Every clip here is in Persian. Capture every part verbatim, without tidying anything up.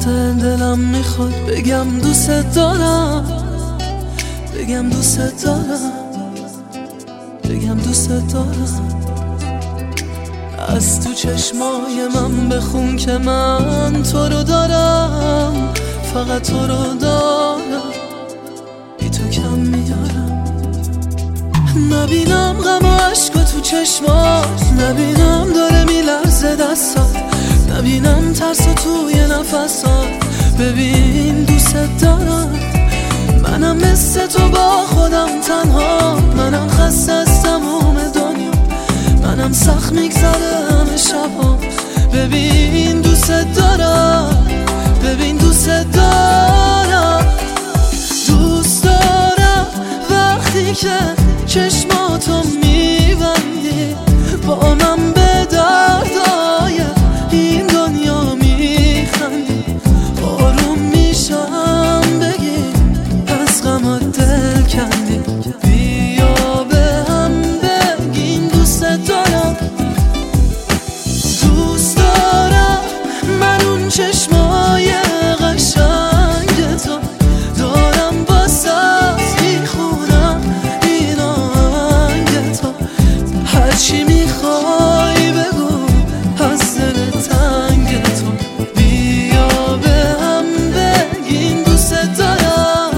وقت دلم میخواد بگم دوست دارم، بگم دوست دارم، بگم دوست دارم. از تو چشمای من بخون که من تو رو دارم، فقط تو رو دارم، بی تو کم میارم. نبینم غم و عشق تو چشمات، نبینم داره میلرزه دستات، نبینم ترس توی نفسات. ببین دوست دارم، منم مثل تو با خودم تنها، منم خسته از تموم دنیا، منم سخت میگذره همه شبام. ببین دوست دارم، ببین دوست دارم، دوست دارم وقتی که چشماتو میبندی با من به دردای این دنیا میخندی. آروم میشم بگی از غمات دل کندی، بیا به هم بگین دوست دارم. دوست دارم من اون چشمای قشنگ تو دارم، واسه میخونم این آهنگ تو. هرچی میخوای بگو از دل تنگ تو، بیا به هم بگین دوست دارم.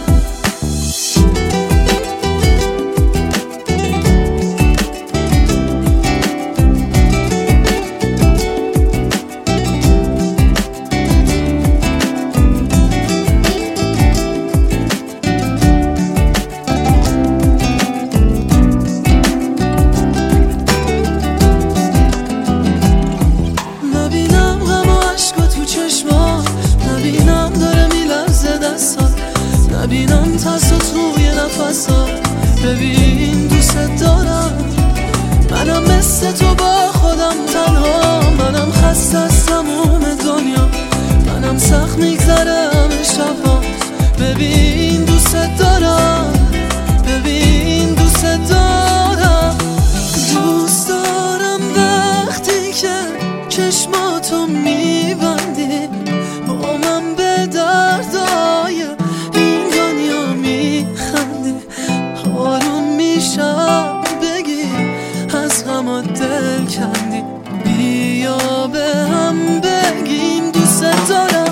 نبینم غم و عشق تو چشمات، نبینم داره میلرزه دستات، نبینم ترس توی نفسات. ببین دوست دارم، منم مثل تو با خودم تنها، منم خسته از تموم دنیا، منم سخت میگذره همه شبام. ببین دوست دارم، ببین دوست دارم، دوست دارم وقتی که چشماتو میبندی با من به دردای این دنیا میخندی. آروم میشم بگی از غمات دل کندی، بیا به هم بگیم دوست دارم.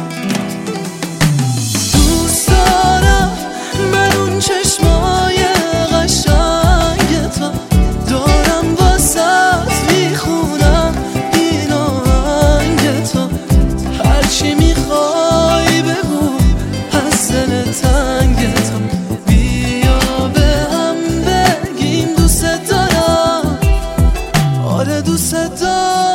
دوست دارم من اون چشمای قشنگ تو دارم، واسه میخونم این آهنگ تو. هرچی میخوای بگو از دل تنگ تو، بیا به هم بگیم دوست دارم. آره دوست دارم.